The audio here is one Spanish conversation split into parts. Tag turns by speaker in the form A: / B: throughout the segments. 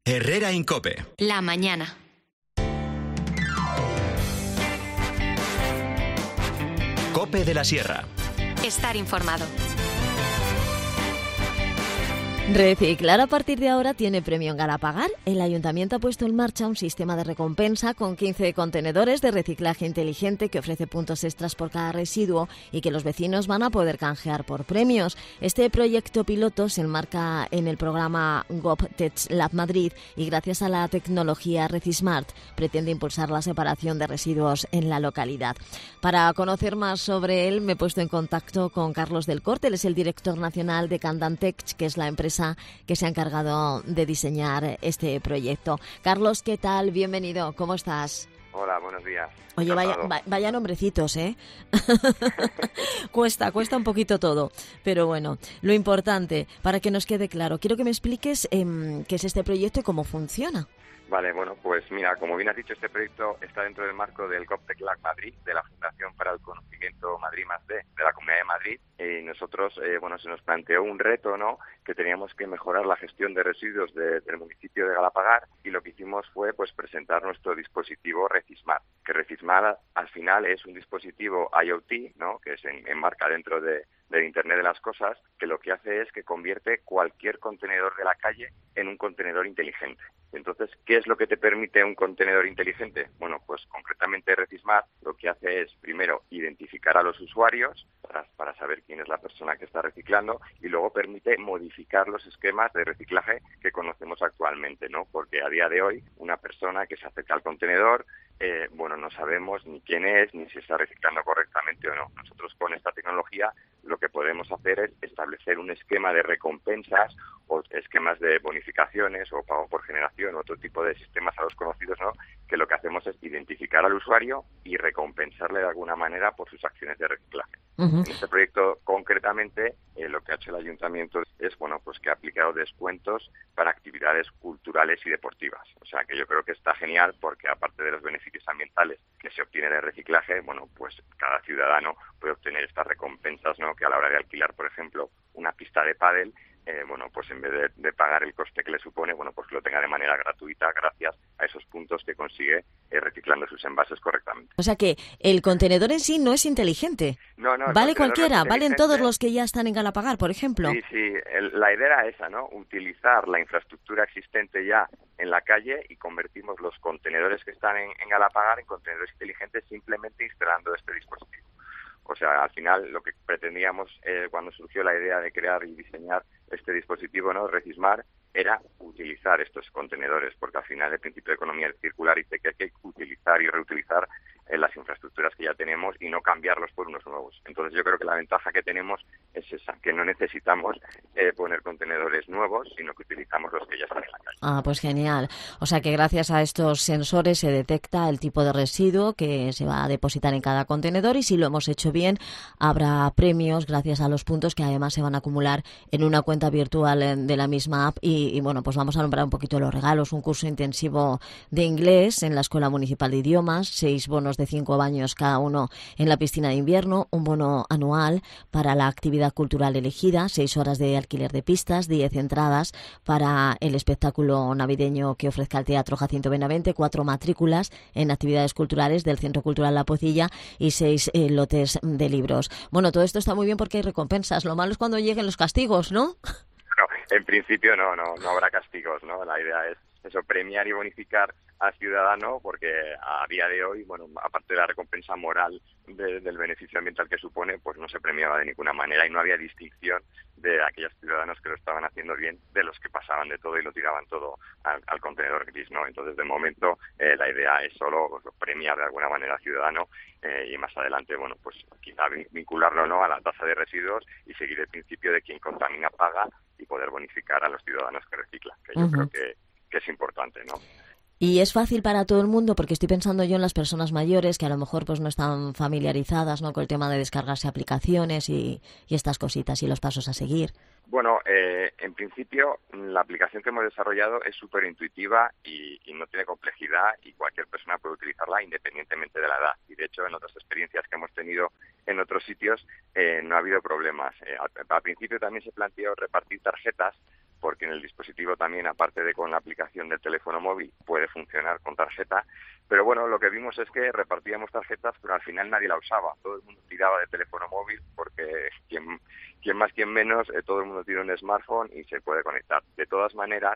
A: Herrera Incope.
B: La mañana.
A: Cope de la Sierra.
B: Estar informado.
C: Reciclar a partir de ahora tiene premio en Galapagar. El Ayuntamiento ha puesto en marcha un sistema de recompensa con 15 contenedores de reciclaje inteligente que ofrece puntos extras por cada residuo y que los vecinos van a poder canjear por premios. Este proyecto piloto se enmarca en el programa GovTech Lab Madrid y gracias a la tecnología Recismart pretende impulsar la separación de residuos en la localidad. Para conocer más sobre él me he puesto en contacto con Carlos del Corte. Él es el director nacional de Candantech, que es la empresa que se ha encargado de diseñar este proyecto. Carlos, ¿qué tal? Bienvenido, ¿cómo estás?
D: Hola, buenos días.
C: Oye, vaya nombrecitos, ¿eh? Cuesta un poquito todo, pero bueno, lo importante, para que nos quede claro, quiero que me expliques qué es este proyecto y cómo funciona.
D: Vale, bueno, pues mira, como bien has dicho, este proyecto está dentro del marco del GovTech Lab Madrid, de la Fundación para el Conocimiento Madrid+D, de la Comunidad de Madrid, y nosotros, se nos planteó un reto, ¿no?, que teníamos que mejorar la gestión de residuos del municipio de Galapagar, y lo que hicimos fue, pues, presentar nuestro dispositivo Recismart, que Recismart al final es un dispositivo IoT, ¿no?, que se enmarca dentro del Internet de las Cosas, que lo que hace es que convierte cualquier contenedor de la calle en un contenedor inteligente. Entonces, ¿qué es lo que te permite un contenedor inteligente? Bueno, pues concretamente Recismart lo que hace es, primero, identificar a los usuarios para saber quién es la persona que está reciclando, y luego permite modificar los esquemas de reciclaje que conocemos actualmente, ¿no? Porque a día de hoy, una persona que se acerca al contenedor, no sabemos ni quién es, ni si está reciclando correctamente o no. Nosotros con esta tecnología lo que podemos hacer es establecer un esquema de recompensas o esquemas de bonificaciones o pago por generación, otro tipo de sistemas a los conocidos, ¿no?, que lo que hacemos es identificar al usuario y recompensarle de alguna manera por sus acciones de reciclaje.
C: Uh-huh.
D: En este proyecto, concretamente, lo que ha hecho el Ayuntamiento es, pues que ha aplicado descuentos para actividades culturales y deportivas. O sea, que yo creo que está genial porque, aparte de los beneficios ambientales que se obtienen de reciclaje, pues cada ciudadano puede obtener estas recompensas, ¿no?, que a la hora de alquilar, por ejemplo, una pista de pádel, pues en vez de pagar el coste que le supone, pues lo tenga de manera gratuita gracias a esos puntos que consigue reciclando sus envases correctamente.
C: O sea que el contenedor en sí no es inteligente.
D: No,
C: ¿Vale cualquiera? ¿Valen todos los que ya están en Galapagar, por ejemplo?
D: Sí, la idea era esa, ¿no? Utilizar la infraestructura existente ya en la calle y convertimos los contenedores que están en Galapagar en contenedores inteligentes simplemente instalando este dispositivo. O sea, al final lo que pretendíamos cuando surgió la idea de crear y diseñar este dispositivo, ¿no?, Recismart, era utilizar estos contenedores, porque al final el principio de economía circular dice que hay que utilizar y reutilizar las infraestructuras que ya tenemos y no cambiarlos por unos nuevos. Entonces yo creo que la ventaja que tenemos es esa, que no necesitamos poner contenedores nuevos, sino que utilizamos los que ya están en la calle.
C: Ah, pues genial. O sea que gracias a estos sensores se detecta el tipo de residuo que se va a depositar en cada contenedor, y si lo hemos hecho bien habrá premios gracias a los puntos que además se van a acumular en una cuenta virtual de la misma app. Y pues vamos a nombrar un poquito los regalos: un curso intensivo de inglés en la Escuela Municipal de Idiomas, 6 bonos de 5 baños cada uno en la piscina de invierno, un bono anual para la actividad cultural elegida, 6 horas de alquiler de pistas, 10 entradas para el espectáculo navideño que ofrezca el Teatro Jacinto Benavente, 4 matrículas en actividades culturales del Centro Cultural La Pocilla y 6 lotes de libros. Bueno, todo esto está muy bien porque hay recompensas. Lo malo es cuando lleguen los castigos, ¿no?
D: No, en principio no habrá castigos, ¿no? La idea es eso, premiar y bonificar al ciudadano, porque a día de hoy, aparte de la recompensa moral del beneficio ambiental que supone, pues no se premiaba de ninguna manera y no había distinción de aquellos ciudadanos que lo estaban haciendo bien de los que pasaban de todo y lo tiraban todo al contenedor gris, ¿no? Entonces, de momento, la idea es solo premiar de alguna manera al ciudadano y más adelante, pues quizá vincularlo, ¿no?, a la tasa de residuos y seguir el principio de quien contamina paga y poder bonificar a los ciudadanos que reciclan, que yo creo que es importante, ¿no?
C: Y es fácil para todo el mundo, porque estoy pensando yo en las personas mayores que a lo mejor pues no están familiarizadas, ¿no?, con el tema de descargarse aplicaciones y estas cositas y los pasos a seguir.
D: Bueno, en principio la aplicación que hemos desarrollado es súper intuitiva y no tiene complejidad, y cualquier persona puede utilizarla independientemente de la edad. Y de hecho, en otras experiencias que hemos tenido en otros sitios no ha habido problemas. Al principio también se planteó repartir tarjetas, porque en el dispositivo también, aparte de con la aplicación del teléfono móvil, puede funcionar con tarjeta. Pero bueno, lo que vimos es que repartíamos tarjetas, pero al final nadie la usaba. Todo el mundo tiraba de teléfono móvil porque quien más, quien menos, todo el mundo tiene un smartphone y se puede conectar. De todas maneras,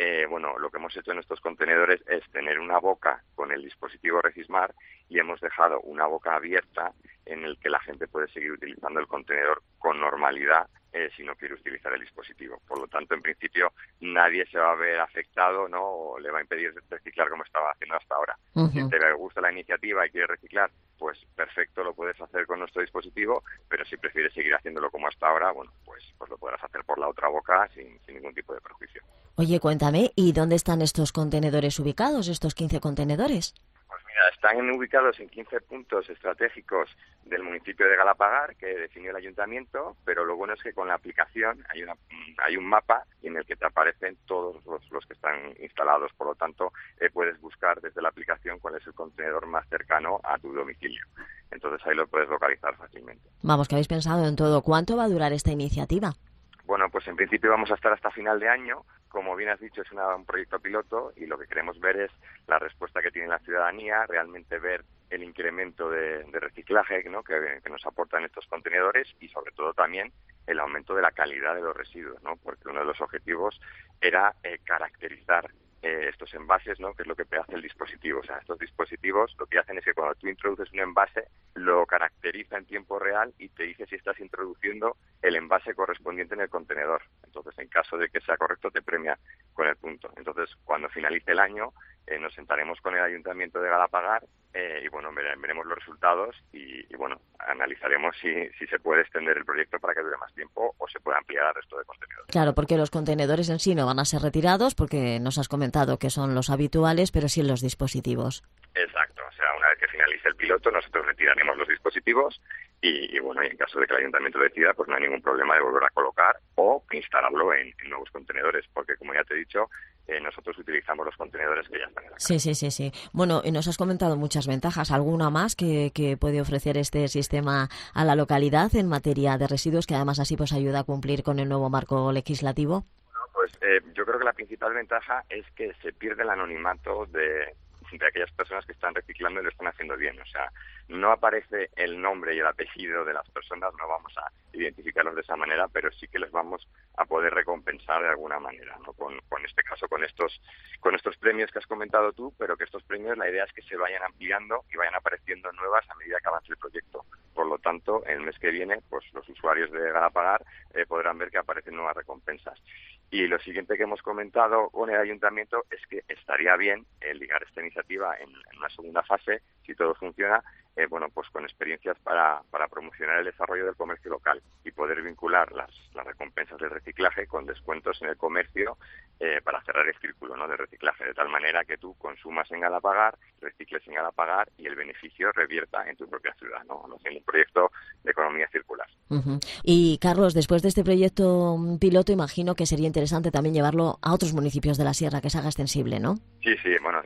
D: lo que hemos hecho en estos contenedores es tener una boca con el dispositivo Regismar y hemos dejado una boca abierta en el que la gente puede seguir utilizando el contenedor con normalidad si no quiere utilizar el dispositivo. Por lo tanto, en principio, nadie se va a ver afectado, ¿no? O le va a impedir reciclar como estaba haciendo hasta ahora.
C: Uh-huh.
D: Si te gusta la iniciativa y quieres reciclar, pues perfecto, lo puedes hacer con nuestro dispositivo, pero si prefieres seguir haciéndolo como hasta ahora, bueno, pues lo podrás hacer por la otra boca sin ningún tipo de perjuicio.
C: Oye, cuéntame, ¿y dónde están estos contenedores ubicados, estos 15 contenedores?
D: Pues mira, están ubicados en 15 puntos estratégicos del municipio de Galapagar, que definió el ayuntamiento, pero lo bueno es que con la aplicación hay un mapa en el que te aparecen todos los que están instalados. Por lo tanto, puedes buscar desde la aplicación cuál es el contenedor más cercano a tu domicilio. Entonces ahí lo puedes localizar fácilmente.
C: Vamos, que habéis pensado en todo. ¿Cuánto va a durar esta iniciativa?
D: Bueno, pues en principio vamos a estar hasta final de año. Como bien has dicho, es un proyecto piloto y lo que queremos ver es la respuesta que tiene la ciudadanía, realmente ver el incremento de reciclaje, ¿no? que nos aportan estos contenedores y sobre todo también el aumento de la calidad de los residuos, ¿no? Porque uno de los objetivos era caracterizar estos envases, ¿no? Que es lo que hace el dispositivo. O sea, estos dispositivos lo que hacen es que cuando tú introduces un envase, lo caracteriza en tiempo real y te dice si estás introduciendo el envase correspondiente en el contenedor. Entonces, en caso de que sea correcto, te premia con el punto. Entonces, cuando finalice el año, nos sentaremos con el Ayuntamiento de Galapagar y, bueno, veremos los resultados y bueno, analizaremos si se puede extender el proyecto para que dure más tiempo o se puede ampliar al resto de contenedores.
C: Claro, porque los contenedores en sí no van a ser retirados, porque nos has comentado que son los habituales, pero sí los dispositivos.
D: Exacto, o sea, una vez que finalice el piloto, nosotros retiraremos los dispositivos y bueno, y en caso de que el Ayuntamiento decida, pues no hay ningún problema de volver a colocar o instalarlo en nuevos contenedores, porque como ya te he dicho, nosotros utilizamos los contenedores que ya están en la calle.
C: Sí. Bueno, y nos has comentado muchas ventajas. ¿Alguna más que puede ofrecer este sistema a la localidad en materia de residuos, que además así pues ayuda a cumplir con el nuevo marco legislativo?
D: Bueno, pues yo creo que la principal ventaja es que se pierde el anonimato de aquellas personas que están reciclando y lo están haciendo bien. O sea, no aparece el nombre y el apellido de las personas, no vamos a identificarlos de esa manera, pero sí que les vamos a poder recompensar de alguna manera, ¿no? Con este caso, con estos premios que has comentado tú, pero que estos premios, la idea es que se vayan ampliando y vayan apareciendo nuevas a medida que avance el proyecto. Por lo tanto, el mes que viene, pues los usuarios de Galapagar podrán ver que aparecen nuevas recompensas. Y lo siguiente que hemos comentado con el Ayuntamiento es que estaría bien ligar esta iniciativa en una segunda fase, si todo funciona, pues con experiencias para promocionar el desarrollo del comercio local y poder vincular las recompensas del reciclaje con descuentos en el comercio para cerrar el círculo, ¿no? De reciclaje, de tal manera que tú consumas en Galapagar, recicles en Galapagar y el beneficio revierta en tu propia ciudad, ¿no? Haciendo un proyecto de economía circular. Uh-huh.
C: Y Carlos, después de este proyecto piloto, imagino que sería interesante también llevarlo a otros municipios de la Sierra, que se haga extensible, ¿no?
D: Sí, bueno,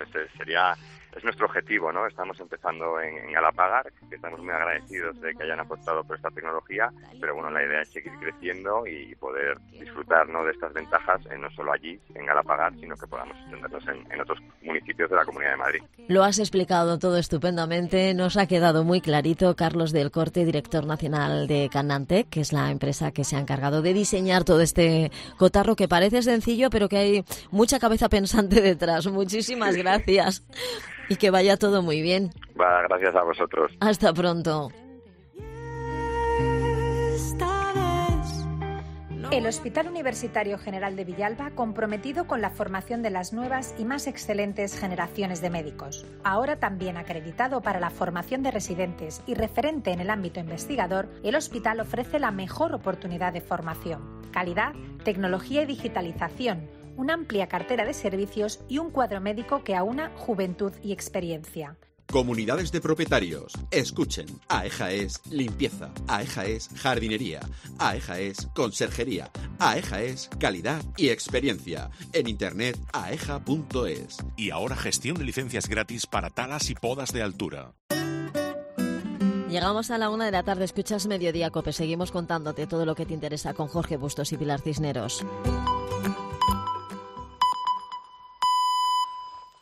D: es nuestro objetivo, ¿no? Estamos empezando en Galapagar, que estamos muy agradecidos de que hayan apostado por esta tecnología, pero bueno, la idea es seguir creciendo y poder disfrutar, ¿no? De estas ventajas, no solo allí, en Galapagar, sino que podamos extendernos en otros municipios de la Comunidad de Madrid.
C: Lo has explicado todo estupendamente, nos ha quedado muy clarito. Carlos del Corte, director nacional de Canantec, que es la empresa que se ha encargado de diseñar todo este cotarro que parece sencillo, pero que hay mucha cabeza pensante detrás. Muchísimas gracias. Y que vaya todo muy bien.
D: Va, gracias a vosotros.
C: Hasta pronto.
E: El Hospital Universitario General de Villalba, comprometido con la formación de las nuevas y más excelentes generaciones de médicos. Ahora también acreditado para la formación de residentes y referente en el ámbito investigador, el hospital ofrece la mejor oportunidad de formación. Calidad, tecnología y digitalización, una amplia cartera de servicios y un cuadro médico que aúna juventud y experiencia.
F: Comunidades de propietarios. Escuchen. AEJA es limpieza. AEJA es jardinería. AEJA es conserjería. AEJA es calidad y experiencia. En internet aeja.es.
G: Y ahora gestión de licencias gratis para talas y podas de altura.
C: Llegamos a la 1 de la tarde, escuchas Mediodía Cope. Seguimos contándote todo lo que te interesa con Jorge Bustos y Pilar Cisneros.